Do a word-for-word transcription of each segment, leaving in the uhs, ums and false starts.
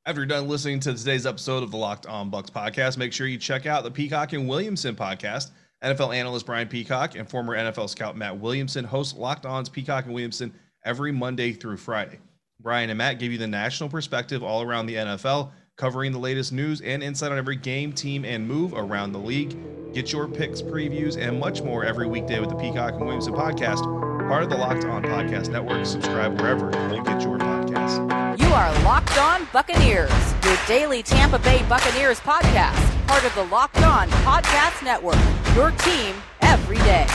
After you're done listening to today's episode of the Locked On Bucks podcast, make sure you check out the Peacock and Williamson podcast. N F L analyst Brian Peacock and former N F L scout Matt Williamson host Locked On's Peacock and Williamson every Monday through Friday. Brian and Matt give you the national perspective all around the N F L, covering the latest news and insight on every game, team, and move around the league. Get your picks, previews, and much more every weekday with the Peacock and Williamson podcast, part of the Locked On Podcast Network. Subscribe wherever you get your podcasts. You are Locked On Buccaneers, your daily Tampa Bay Buccaneers podcast, part of the Locked On Podcast Network, your team every day.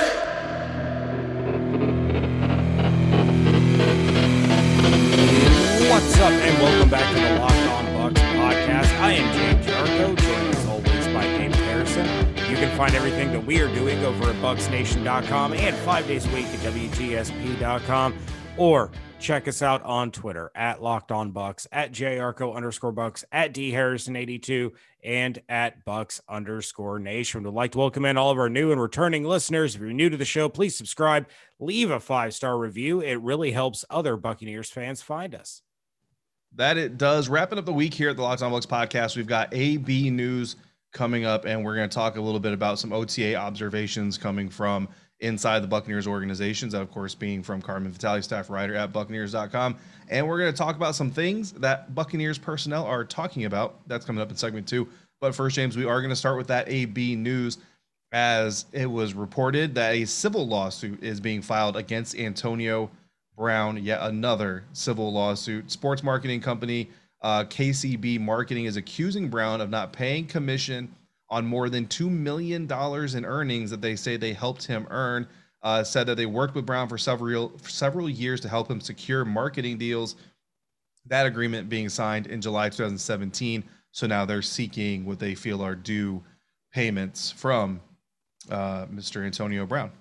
What's up, and welcome back to the Locked On Bucks podcast. I am James Yarko, joined as always by James Harrison. You can find everything that we are doing over at bucks nation dot com and five days a week at W G S P dot com, or check us out on Twitter at Locked On Bucks, at JYarko underscore Bucks, at D Harrison eighty-two, and at Bucks underscore Nation. We'd like to welcome in all of our new and returning listeners. If you're new to the show, please subscribe, leave a five-star review. It really helps other Buccaneers fans find us. That it does. Wrapping up the week here at the Locked On Bucks podcast, we've got A B news coming up, and we're going to talk a little bit about some O T A observations coming from inside the Buccaneers organizations, that of course being from Carmen Vitale, staff writer at Buccaneers dot com. And we're going to talk about some things that Buccaneers personnel are talking about. That's coming up in segment two. But first, James, we are going to start with that A B news, as it was reported that a civil lawsuit is being filed against Antonio Brown, yet another civil lawsuit. Sports marketing company uh, K C B Marketing is accusing Brown of not paying commission on more than two million dollars in earnings that they say they helped him earn. Uh, said that they worked with Brown for several for several years to help him secure marketing deals. That agreement being signed in July twenty seventeen. So now they're seeking what they feel are due payments from uh, Mister Antonio Brown.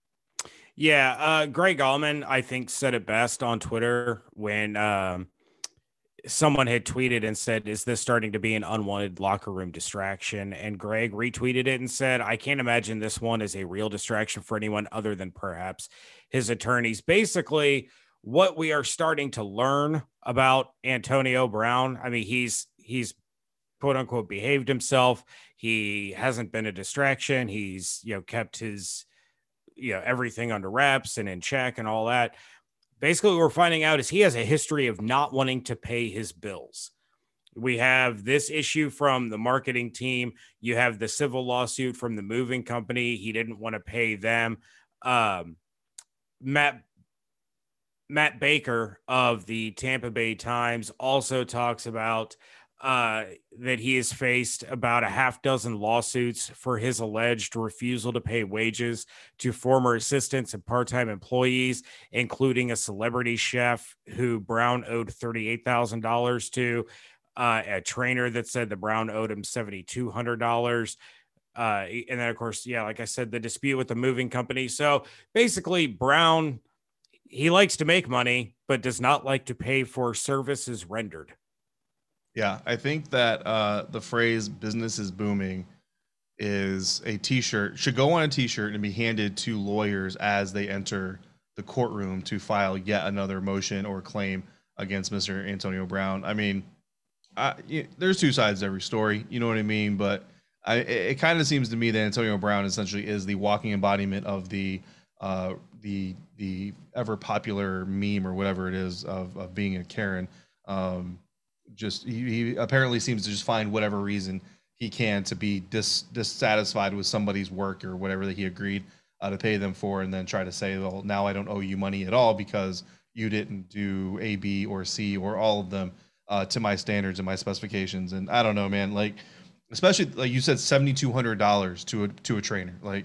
Yeah, uh, Greg Allman, I think, said it best on Twitter when um, someone had tweeted and said, is this starting to be an unwanted locker room distraction? And Greg retweeted it and said, I can't imagine this one is a real distraction for anyone other than perhaps his attorneys. Basically, what we are starting to learn about Antonio Brown, I mean, he's he's quote unquote behaved himself. He hasn't been a distraction. He's, you know, kept his, you know, everything under wraps and in check and all that. Basically, what we're finding out is he has a history of not wanting to pay his bills. We have this issue from the marketing team. You have the civil lawsuit from the moving company. He didn't want to pay them. Um, Matt Matt Baker of the Tampa Bay Times also talks about uh, that he has faced about a half dozen lawsuits for his alleged refusal to pay wages to former assistants and part-time employees, including a celebrity chef who Brown owed thirty-eight thousand dollars to, uh, a trainer that said the Brown owed him seven thousand two hundred dollars. Uh, and then, of course, yeah, like I said, the dispute with the moving company. So basically, Brown, he likes to make money, but does not like to pay for services rendered. Yeah, I think that uh, the phrase business is booming is a t-shirt, should go on a t-shirt and be handed to lawyers as they enter the courtroom to file yet another motion or claim against Mister Antonio Brown. I mean, I, you, there's two sides to every story, you know what I mean? But I, it, it kind of seems to me that Antonio Brown essentially is the walking embodiment of the uh, the the ever popular meme or whatever it is of, of being a Karen. Um, Just he, he apparently seems to just find whatever reason he can to be dis, dissatisfied with somebody's work or whatever that he agreed uh, to pay them for, and then try to say, well, now I don't owe you money at all because you didn't do A, B, or C, or all of them uh, to my standards and my specifications. And I don't know, man, like, especially like you said, seven thousand two hundred dollars to a, to a trainer. Like,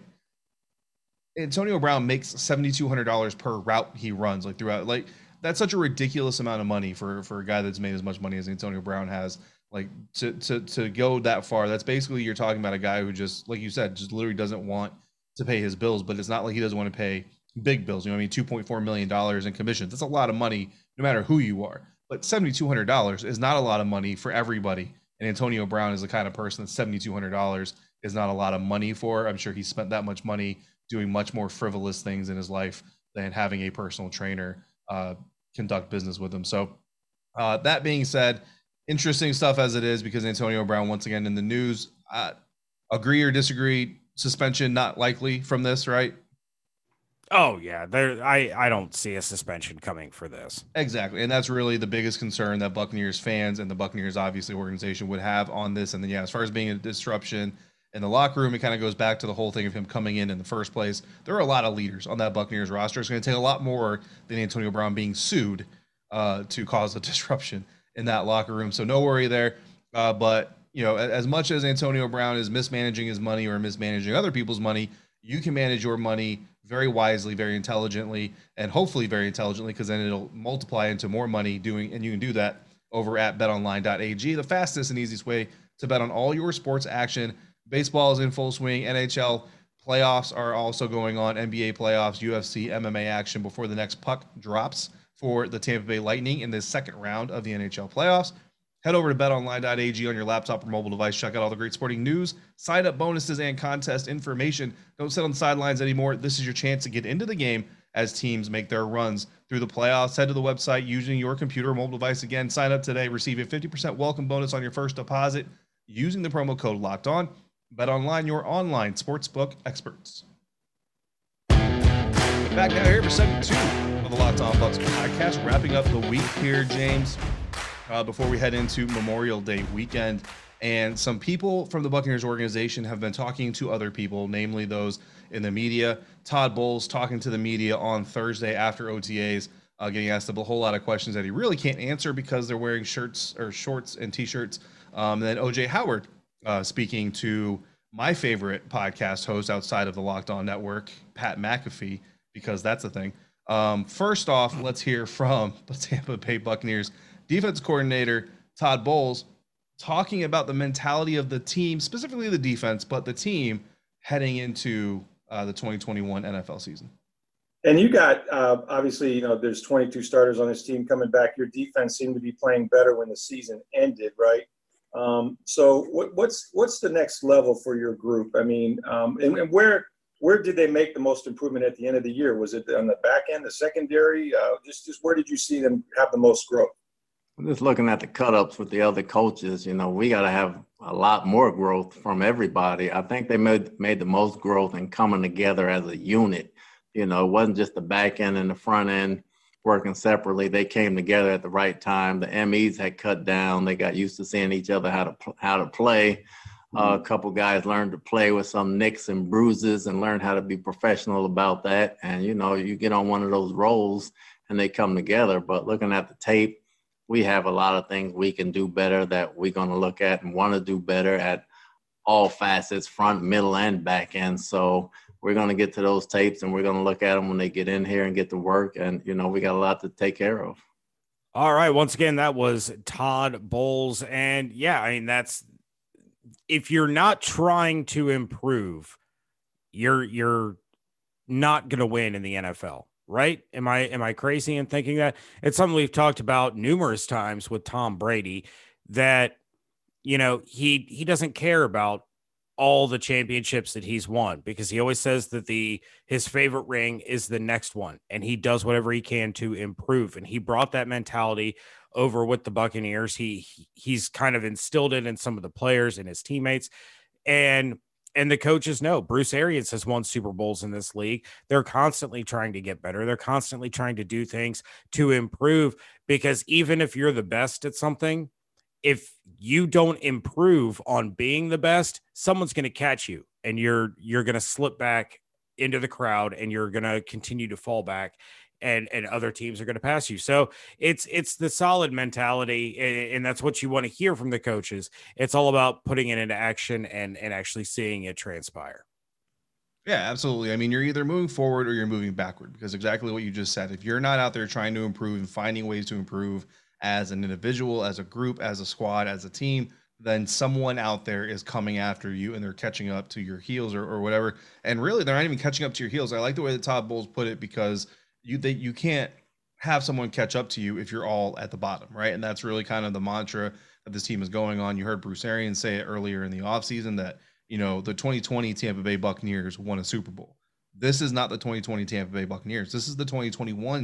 Antonio Brown makes seven thousand two hundred dollars per route he runs, like throughout, like, that's such a ridiculous amount of money for, for a guy that's made as much money as Antonio Brown has. Like, to, to, to go that far, that's basically, you're talking about a guy who just, like you said, just literally doesn't want to pay his bills, but it's not like he doesn't want to pay big bills. You know what I mean? two point four million dollars in commissions. That's a lot of money, no matter who you are. But seven thousand two hundred dollars is not a lot of money for everybody. And Antonio Brown is the kind of person that seven thousand two hundred dollars is not a lot of money for. I'm sure he spent that much money doing much more frivolous things in his life than having a personal trainer uh, conduct business with him. So uh, that being said, Interesting stuff as it is, because Antonio Brown once again in the news. Uh, agree or disagree? Suspension not likely from this, right? Oh yeah, there. I I don't see a suspension coming for this. Exactly, and that's really the biggest concern that Buccaneers fans and the Buccaneers obviously organization would have on this. And then yeah, as far as being a disruption in the locker room, it kind of goes back to the whole thing of him coming in in the first place. There are a lot of leaders on that Buccaneers roster. It's going to take a lot more than Antonio Brown being sued uh, to cause a disruption in that locker room. So no worry there. Uh, but you know, as much as Antonio Brown is mismanaging his money or mismanaging other people's money, you can manage your money very wisely, very intelligently, and hopefully very intelligently, because then it'll multiply into more money doing, and you can do that over at bet online dot a g, the fastest and easiest way to bet on all your sports action. Baseball is in full swing. N H L playoffs are also going on. N B A playoffs, U F C, M M A action before the next puck drops for the Tampa Bay Lightning in this second round of the N H L playoffs. Head over to bet online dot a g on your laptop or mobile device. Check out all the great sporting news, sign-up bonuses, and contest information. Don't sit on the sidelines anymore. This is your chance to get into the game as teams make their runs through the playoffs. Head to the website using your computer or mobile device. Again, sign up today. Receive a fifty percent welcome bonus on your first deposit using the promo code Locked On. BetOnline, your online sportsbook experts. Back now here for segment two of the Locked On Bucs podcast, wrapping up the week here, James. Uh, before we head into Memorial Day weekend. And some people from the Buccaneers organization have been talking to other people, namely those in the media. Todd Bowles talking to the media on Thursday after O T As, uh, getting asked a whole lot of questions that he really can't answer because they're wearing shirts or shorts and T-shirts. Um, and then O J Howard uh, speaking to my favorite podcast host outside of the Locked On Network, Pat McAfee, because that's the thing. Um, first off, let's hear from the Tampa Bay Buccaneers defense coordinator Todd Bowles talking about the mentality of the team, specifically the defense, but the team heading into uh, the twenty twenty-one N F L season. And you got, uh, obviously, you know, there's twenty-two starters on this team coming back. Your defense seemed to be playing better when the season ended, right? Um, so what, what's what's the next level for your group? I mean, um, and, and where where did they make the most improvement at the end of the year? Was it on the back end, the secondary? Uh, just just where did you see them have the most growth? Just looking at the cut-ups with the other coaches, you know, we got to have a lot more growth from everybody. I think they made made the most growth in coming together as a unit. You know, it wasn't just the back end and the front end working separately. They came together at the right time. The M Es had cut down. They got used to seeing each other how to how to play. Uh, a couple guys learned to play with some nicks and bruises and learned how to be professional about that. And, you know, you get on one of those roles and they come together. But looking at the tape, we have a lot of things we can do better that we're going to look at and want to do better at all facets, front, middle, and back end. So we're going to get to those tapes and we're going to look at them when they get in here and get to work. And, you know, we got a lot to take care of. All right. Once again, that was Todd Bowles. And yeah, I mean, that's, if you're not trying to improve, you're, you're not going to win in the N F L. Right? Am I am I crazy in thinking that? It's something we've talked about numerous times with Tom Brady, that, you know, he he doesn't care about all the championships that he's won, because he always says that the his favorite ring is the next one, and he does whatever he can to improve. And he brought that mentality over with the Buccaneers. He he's kind of instilled it in some of the players and his teammates. And And the coaches know Bruce Arians has won Super Bowls in this league. They're constantly trying to get better. They're constantly trying to do things to improve, because even if you're the best at something, if you don't improve on being the best, someone's going to catch you, and you're, you're going to slip back into the crowd, and you're going to continue to fall back, and, and other teams are going to pass you. So it's, it's the solid mentality, and, and that's what you want to hear from the coaches. It's all about putting it into action and, and actually seeing it transpire. Yeah, absolutely. I mean, you're either moving forward or you're moving backward, because exactly what you just said, if you're not out there trying to improve and finding ways to improve as an individual, as a group, as a squad, as a team, then someone out there is coming after you and they're catching up to your heels or, or whatever. And really, they're not even catching up to your heels. I like the way that Todd Bowles put it, because you they, you can't have someone catch up to you if you're all at the bottom, right? And that's really kind of the mantra that this team is going on. You heard Bruce Arians say it earlier in the offseason that, you know, the twenty twenty Tampa Bay Buccaneers won a Super Bowl. This is not the twenty twenty Tampa Bay Buccaneers. This is the twenty twenty-one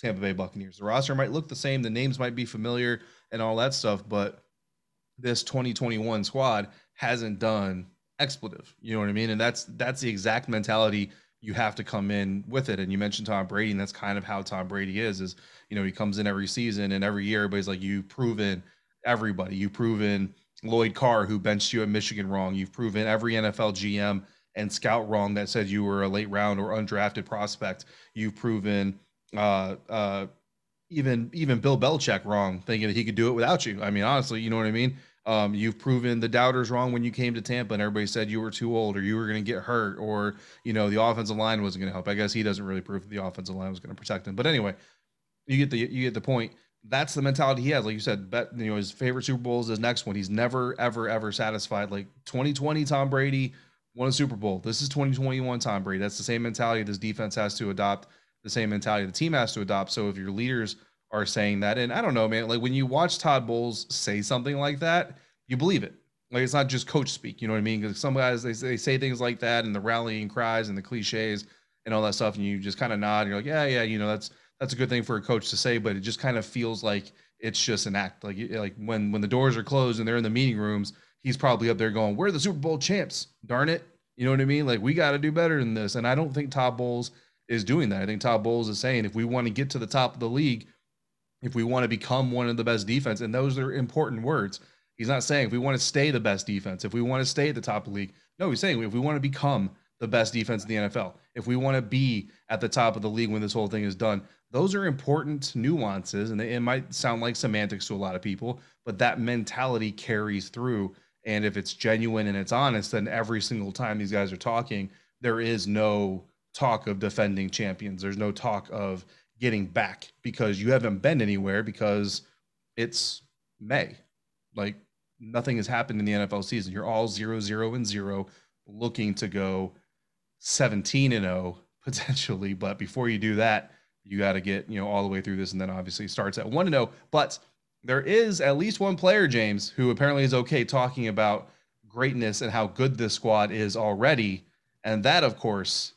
Tampa Bay Buccaneers. The roster might look the same, the names might be familiar and all that stuff, but this twenty twenty-one squad hasn't done expletive. You know what I mean? And that's that's the exact mentality you have to come in with it. And you mentioned Tom Brady, and that's kind of how Tom Brady is, is, you know, he comes in every season and every year, everybody's like, you've proven everybody. You've proven Lloyd Carr, who benched you at Michigan, wrong. You've proven every N F L G M and scout wrong that said you were a late round or undrafted prospect. You've proven uh, uh, even even Bill Belichick wrong, thinking that he could do it without you. I mean, honestly, you know what I mean? Um, you've proven the doubters wrong when you came to Tampa and everybody said you were too old or you were going to get hurt or, you know, the offensive line wasn't going to help. I guess he doesn't really prove that the offensive line was going to protect him. But anyway, you get the you get the point. That's the mentality he has. Like you said, bet, you know, his favorite Super Bowl is his next one. He's never, ever, ever satisfied. Like twenty twenty, Tom Brady won a Super Bowl. This is twenty twenty-one Tom Brady. That's the same mentality this defense has to adopt, the same mentality the team has to adopt. So if your leaders are saying that, and I don't know, man, like when you watch Todd Bowles say something like that, you believe it. Like it's not just coach speak, you know what I mean? Because some guys, they, they say things like that and the rallying cries and the cliches and all that stuff, and you just kind of nod. And you're like, yeah, yeah, you know, that's that's a good thing for a coach to say, but it just kind of feels like it's just an act. Like like when when the doors are closed and they're in the meeting rooms, he's probably up there going, we're the Super Bowl champs, darn it. You know what I mean? Like we got to do better than this. And I don't think Todd Bowles is doing that. I think Todd Bowles is saying if we want to get to the top of the league, if we want to become one of the best defense, and those are important words. He's not saying if we want to stay the best defense, if we want to stay at the top of the league. No, he's saying if we want to become the best defense in the N F L, if we want to be at the top of the league when this whole thing is done, those are important nuances. And it might sound like semantics to a lot of people, but that mentality carries through. And if it's genuine and it's honest, then every single time these guys are talking, there is no talk of defending champions. There's no talk of getting back because you haven't been anywhere because it's May. Like nothing has happened in the N F L season. You're all zero, zero, and zero, looking to go seventeen and oh potentially. But before you do that, you got to get, you know, all the way through this. And then obviously starts at one and oh. But there is at least one player, James, who apparently is okay talking about greatness and how good this squad is already. And that, of course,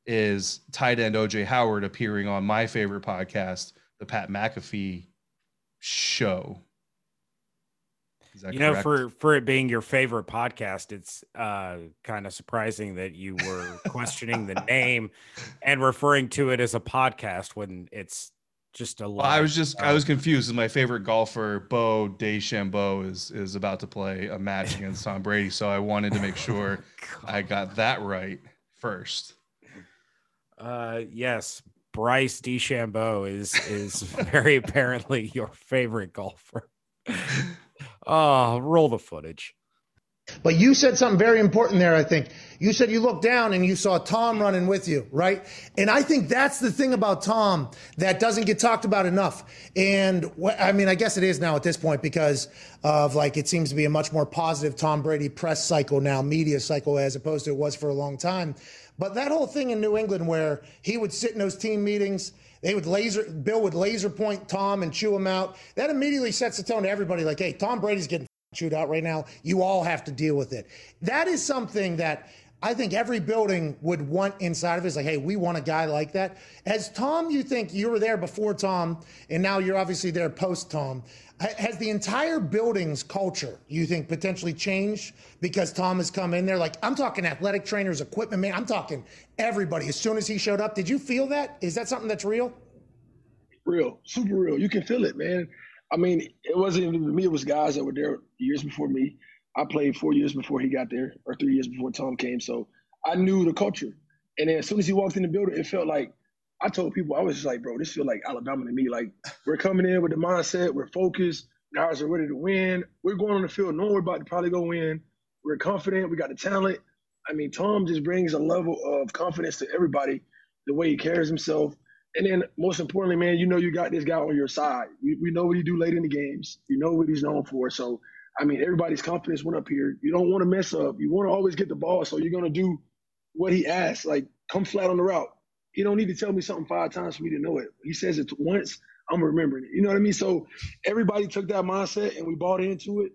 is tight end O J Howard appearing on my favorite podcast, the Pat McAfee Show. You know, correct? for for it being your favorite podcast, it's uh, kind of surprising that you were questioning the name and referring to it as a podcast when it's just a. Well, I was just I was confused. My favorite golfer, Bo DeChambeau, is is about to play a match against Tom Brady, so I wanted to make sure oh, I got that right first. Uh, yes, Bryce DeChambeau is is very apparently your favorite golfer. Oh, roll the footage. But you said something very important there, I think. You said you looked down and you saw Tom running with you, right? And I think that's the thing about Tom that doesn't get talked about enough. And I mean, I guess it is now at this point because of like, it seems to be a much more positive Tom Brady press cycle now, media cycle, as opposed to it was for a long time. But that whole thing in New England where he would sit in those team meetings, they would laser, Bill would laser point Tom and chew him out. That immediately sets the tone to everybody like, hey, Tom Brady's getting chewed out right now. You all have to deal with it. That is something that I think every building would want inside of it. It's like, hey, we want a guy like that. As Tom, you think you were there before Tom, and now you're obviously there post Tom. Has the entire building's culture, you think, potentially changed because Tom has come in there? Like, I'm talking athletic trainers, equipment man. I'm talking everybody. As soon as he showed up, did you feel that? Is that something that's real? Real, super real. You can feel it, man. I mean, it wasn't even me. It was guys that were there years before me. I played four years before he got there, or three years before Tom came. So I knew the culture. And then as soon as he walked in the building, it felt like, I told people, I was just like, bro, this feels like Alabama to me. Like, we're coming in with the mindset, we're focused, guys are ready to win. We're going on the field knowing we're about to probably go win. We're confident, we got the talent. I mean, Tom just brings a level of confidence to everybody, the way he carries himself. And then most importantly, man, you know you got this guy on your side. We, we know what he do late in the games. You know what he's known for. So, I mean, everybody's confidence went up here. You don't want to mess up. You want to always get the ball, so you're going to do what he asks, like come flat on the route. He don't need to tell me something five times for me to know it. He says it once, I'm remembering it. You know what I mean? So everybody took that mindset and we bought into it.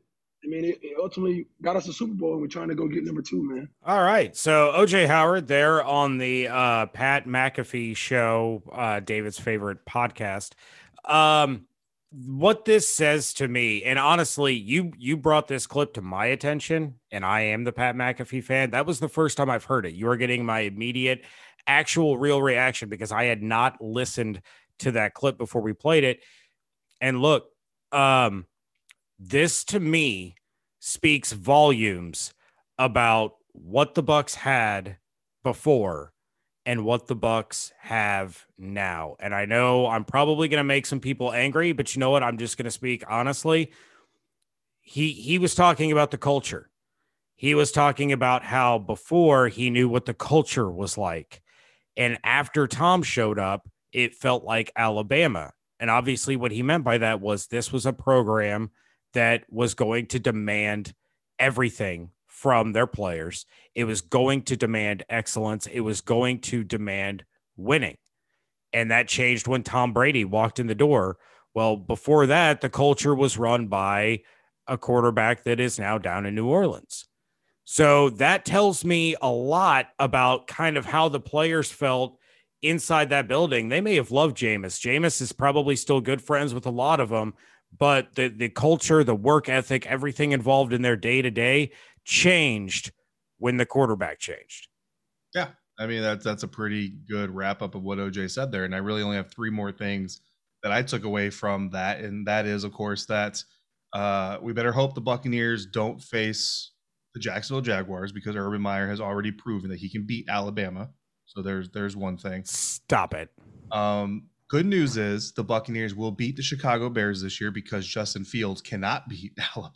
I mean, it, it ultimately got us a Super Bowl, and we're trying to go get number two, man. All right. So O J Howard there on the uh, Pat McAfee show, uh, David's favorite podcast. Um, what this says to me, and honestly, you you brought this clip to my attention, and I am the Pat McAfee fan. That was the first time I've heard it. You are getting my immediate, actual, real reaction because I had not listened to that clip before we played it. And look, um, this to me speaks volumes about what the Bucs had before and what the Bucs have now. And I know I'm probably going to make some people angry, but you know what? I'm just going to speak honestly. He he was talking about the culture. He was talking about how before he knew what the culture was like. And after Tom showed up, it felt like Alabama. And obviously what he meant by that was this was a program that was going to demand everything from their players. It was going to demand excellence. It was going to demand winning. And that changed when Tom Brady walked in the door. Well, before that, the culture was run by a quarterback that is now down in New Orleans. So that tells me a lot about kind of how the players felt inside that building. They may have loved Jameis. Jameis is probably still good friends with a lot of them, but the, the culture, the work ethic, everything involved in their day-to-day changed when the quarterback changed. Yeah. I mean, that's, that's a pretty good wrap up of what O J said there. And I really only have three more things that I took away from that. And that is, of course, that uh, we better hope the Buccaneers don't face the Jacksonville Jaguars because Urban Meyer has already proven that he can beat Alabama. So there's, there's one thing. Stop it. Um, good news is the Buccaneers will beat the Chicago Bears this year because Justin Fields cannot beat Alabama.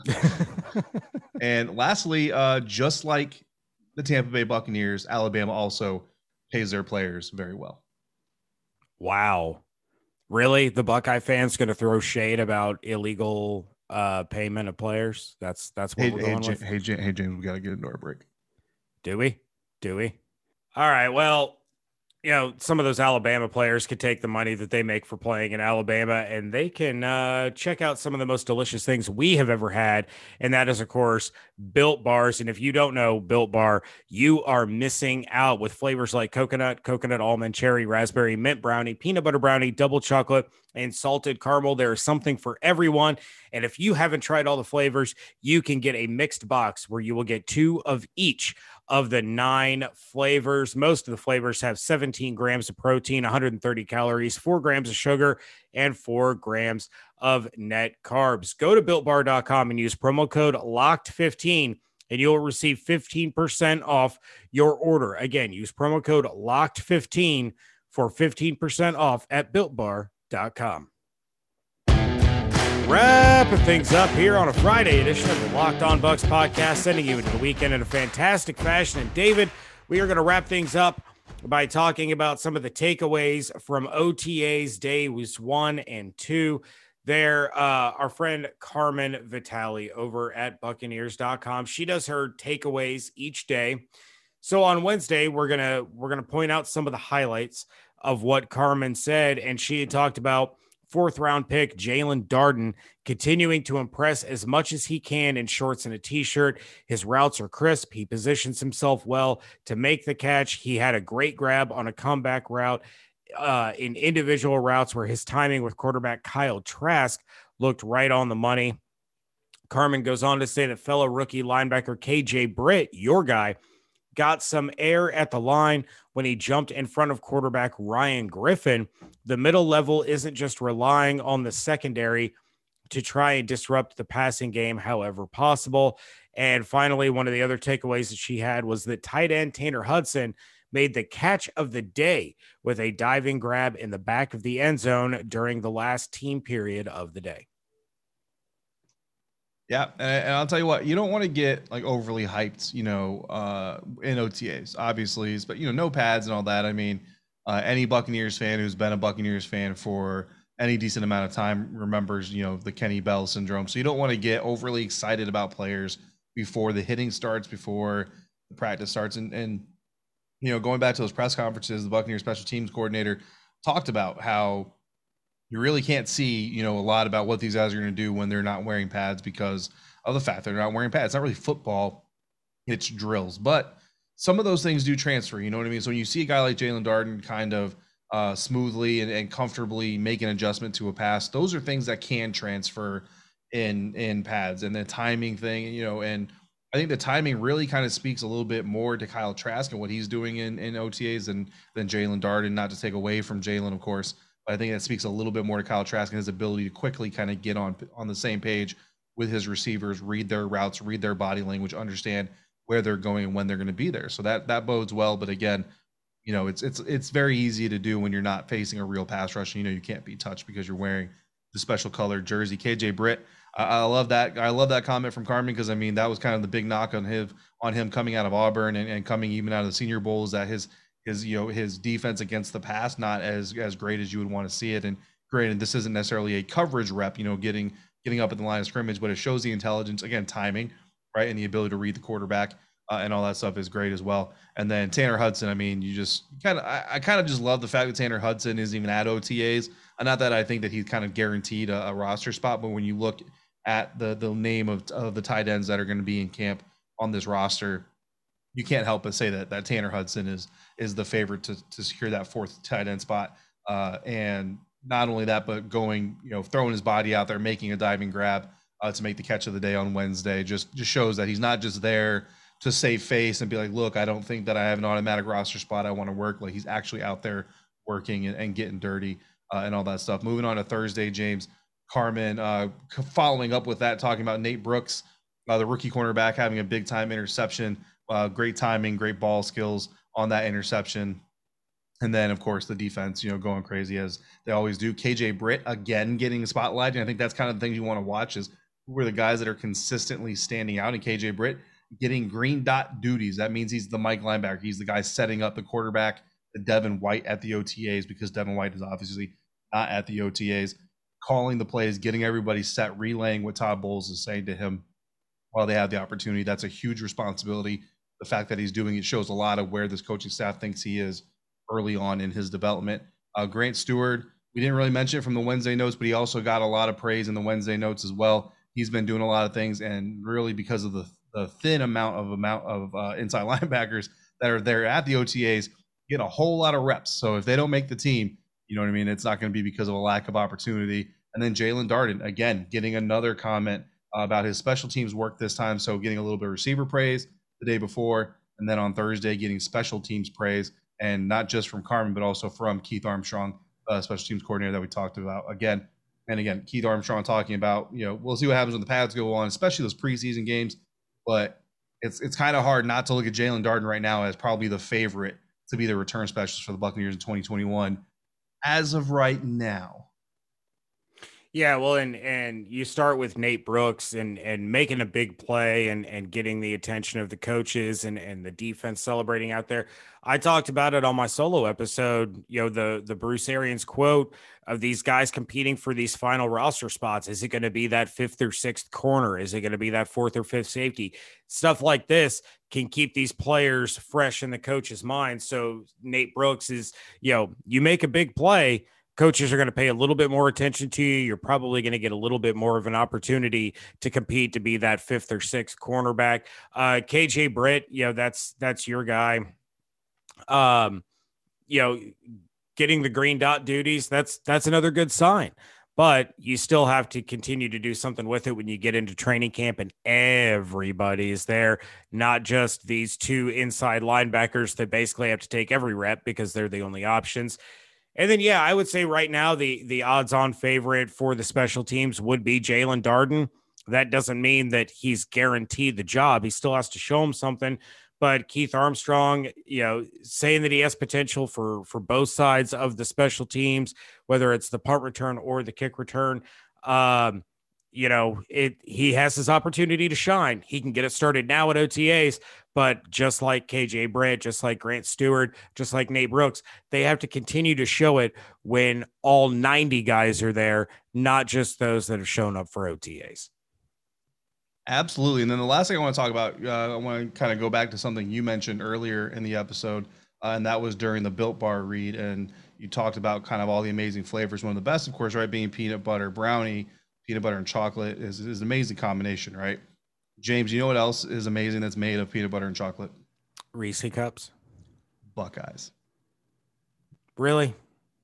And lastly, uh, just like the Tampa Bay Buccaneers, Alabama also pays their players very well. Wow. Really? The Buckeye fans going to throw shade about illegal uh, payment of players? That's that's what Hey, we're hey, going J- with? hey, J- hey, James, we got to get into our break. Do we? Do we? All right. Well, you know, some of those Alabama players could take the money that they make for playing in Alabama and they can uh, check out some of the most delicious things we have ever had. And that is, of course, Built Bars. And if you don't know Built Bar, you are missing out with flavors like coconut, coconut, almond, cherry, raspberry, mint brownie, peanut butter brownie, double chocolate, and salted caramel. There is something for everyone. And if you haven't tried all the flavors, you can get a mixed box where you will get two of each of the nine flavors. Most of the flavors have seventeen grams of protein, one hundred thirty calories, four grams of sugar, and four grams of net carbs. Go to built bar dot com and use promo code locked fifteen and you'll receive fifteen percent off your order. Again, use promo code locked fifteen for fifteen percent off at built bar dot com. Wrapping things up here on a Friday edition of the Locked On Bucs podcast, sending you into the weekend in a fantastic fashion. And David, we are going to wrap things up by talking about some of the takeaways from O T As days one and two. There, uh, our friend Carmen Vitale over at Buccaneers dot com. She does her takeaways each day. So on Wednesday, we're gonna we're gonna point out some of the highlights of what Carmen said, and she had talked about fourth round pick Jalen Darden continuing to impress as much as he can in shorts and a t-shirt. His routes are crisp. He positions himself well to make the catch. He had a great grab on a comeback route uh, in individual routes where his timing with quarterback Kyle Trask looked right on the money. Carmen goes on to say that fellow rookie linebacker K J Britt, your guy, got some air at the line when he jumped in front of quarterback Ryan Griffin. The middle level isn't just relying on the secondary to try and disrupt the passing game however possible. And finally, one of the other takeaways that she had was that tight end Tanner Hudson made the catch of the day with a diving grab in the back of the end zone during the last team period of the day. Yeah, and, and I'll tell you what, you don't want to get like overly hyped, you know, uh, in O T As, obviously, but you know, no pads and all that. I mean, uh, any Buccaneers fan who's been a Buccaneers fan for any decent amount of time remembers, you know, the Kenny Bell syndrome. So you don't want to get overly excited about players before the hitting starts, before the practice starts, and and you know, going back to those press conferences, the Buccaneers special teams coordinator talked about how you really can't see, you know, a lot about what these guys are going to do when they're not wearing pads because of the fact they're not wearing pads. It's not really football, it's drills. But some of those things do transfer, you know what I mean? So when you see a guy like Jaelon Darden kind of uh, smoothly and, and comfortably make an adjustment to a pass, those are things that can transfer in in pads. And the timing thing, you know, and I think the timing really kind of speaks a little bit more to Kyle Trask and what he's doing in, in O T As than, than Jaelon Darden, not to take away from Jaelon, of course. But I think that speaks a little bit more to Kyle Trask and his ability to quickly kind of get on on the same page with his receivers, read their routes, read their body language, understand where they're going and when they're going to be there. So that that bodes well. But again, you know, it's it's it's very easy to do when you're not facing a real pass rush. And, you know, you can't be touched because you're wearing the special colored jersey. K J Britt, I, I love that. I love that comment from Carmen because I mean that was kind of the big knock on him on him coming out of Auburn and, and coming even out of the Senior Bowl is that his his you know his defense against the pass not as as great as you would want to see it. And granted, this isn't necessarily a coverage rep, you know, getting getting up at the line of scrimmage, but it shows the intelligence, again, timing, right, and the ability to read the quarterback. Uh, and all that stuff is great as well. And then Tanner Hudson, I mean, you just kind of, I, I kind of just love the fact that Tanner Hudson isn't even at O T As. And not that I think that he's kind of guaranteed a, a roster spot, but when you look at the the name of, of the tight ends that are going to be in camp on this roster, you can't help but say that that Tanner Hudson is is the favorite to to secure that fourth tight end spot. Uh, and not only that, but going, you know, throwing his body out there, making a diving grab uh, to make the catch of the day on Wednesday, just just shows that he's not just there to save face and be like, look, I don't think that I have an automatic roster spot I want to work. Like he's actually out there working and, and getting dirty uh, and all that stuff. Moving on to Thursday, James, Carmen, uh, following up with that, talking about Nate Brooks, uh, the rookie cornerback, having a big time interception, uh, great timing, great ball skills on that interception. And then, of course, the defense, you know, going crazy as they always do. K J Britt, again, getting a spotlight. And I think that's kind of the thing you want to watch is who are the guys that are consistently standing out. And K J Britt getting green dot duties. That means he's the Mike linebacker. He's the guy setting up the quarterback, the Devin White at the O T As, because Devin White is obviously not at the O T As, calling the plays, getting everybody set, relaying what Todd Bowles is saying to him while they have the opportunity. That's a huge responsibility. The fact that he's doing it shows a lot of where this coaching staff thinks he is early on in his development. Uh, Grant Stewart, we didn't really mention it from the Wednesday notes, but he also got a lot of praise in the Wednesday notes as well. He's been doing a lot of things, and really because of the the thin amount of amount of uh, inside linebackers that are there at the O T As, get a whole lot of reps. So if they don't make the team, you know what I mean? It's not going to be because of a lack of opportunity. And then Jaelon Darden, again, getting another comment uh, about his special teams work this time. So getting a little bit of receiver praise the day before. And then on Thursday, getting special teams praise. And not just from Carmen, but also from Keith Armstrong, uh, special teams coordinator that we talked about again. And again, Keith Armstrong talking about, you know, we'll see what happens when the pads go on, especially those preseason games. But it's it's kind of hard not to look at Jaelon Darden right now as probably the favorite to be the return specialist for the Buccaneers in twenty twenty-one as of right now. Yeah, well, and and you start with Nate Brooks and and making a big play and and getting the attention of the coaches and and the defense celebrating out there. I talked about it on my solo episode, you know, the the Bruce Arians quote of these guys competing for these final roster spots. Is it going to be that fifth or sixth corner? Is it going to be that fourth or fifth safety? Stuff like this can keep these players fresh in the coach's mind. So Nate Brooks is, you know, you make a big play, coaches are going to pay a little bit more attention to you. You're probably going to get a little bit more of an opportunity to compete to be that fifth or sixth cornerback. Uh, K J Britt, you know, that's, that's your guy. Um, you know, getting the green dot duties, that's, that's another good sign, but you still have to continue to do something with it when you get into training camp and everybody is there, not just these two inside linebackers that basically have to take every rep because they're the only options. And then, yeah, I would say right now the the odds-on favorite for the special teams would be Jaelon Darden. That doesn't mean that he's guaranteed the job. He still has to show him something. But Keith Armstrong, you know, saying that he has potential for for both sides of the special teams, whether it's the punt return or the kick return, um, you know, it he has his opportunity to shine. He can get it started now at O T As. But just like K J Britt, just like Grant Stewart, just like Nate Brooks, they have to continue to show it when all ninety guys are there, not just those that have shown up for O T As. Absolutely. And then the last thing I want to talk about, uh, I want to kind of go back to something you mentioned earlier in the episode, uh, and that was during the Built Bar read. And You talked about kind of all the amazing flavors. One of the best, of course, right, being peanut butter brownie, peanut butter and chocolate is, is an amazing combination, right? James, you know what else is amazing that's made of peanut butter and chocolate? Reese cups. Buckeyes. Really?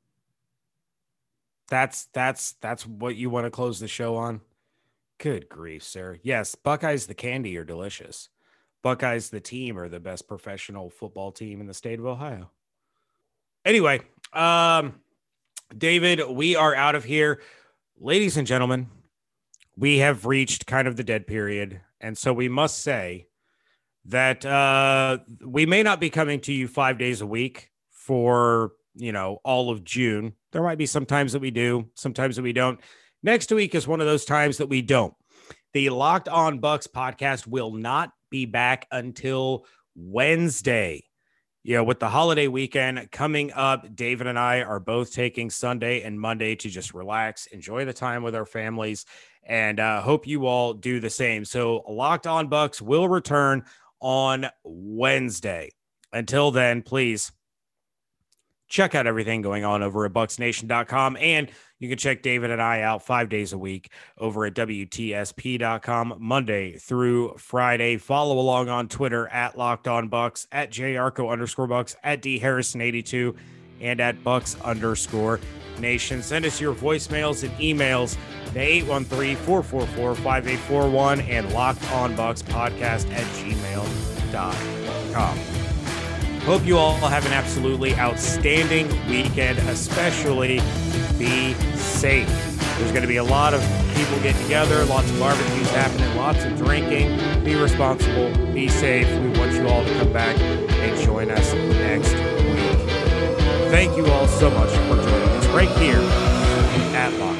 That's that's that's what you want to close the show on? Good grief, sir. Yes, Buckeyes the candy are delicious. Buckeyes the team are the best professional football team in the state of Ohio. Anyway, um, David, we are out of here. Ladies and gentlemen, we have reached kind of the dead period. And so we must say that uh, we may not be coming to you five days a week for, you know, all of June. There might be some times that we do, sometimes that we don't. Next week is one of those times that we don't. The Locked On Bucks podcast will not be back until Wednesday. You know, with the holiday weekend coming up, David and I are both taking Sunday and Monday to just relax, enjoy the time with our families, and uh, hope you all do the same. So Locked On Bucks will return on Wednesday. Until then, please check out everything going on over at bucks nation dot com. And you can check David and I out five days a week over at W T S P dot com, Monday through Friday. Follow along on Twitter at Locked On Bucks, at JArco underscore Bucks, at D Harrison eighty-two, and at Bucks underscore Nation. Send us your voicemails and emails to eight one three, four four four, five eight four one and Locked On Bucks podcast at gmail dot com. Hope you all have an absolutely outstanding weekend, especially be safe. There's going to be a lot of people getting together, lots of barbecues happening, lots of drinking. Be responsible, be safe. We want you all to come back and join us next week. Thank you all so much for joining us right here at Locked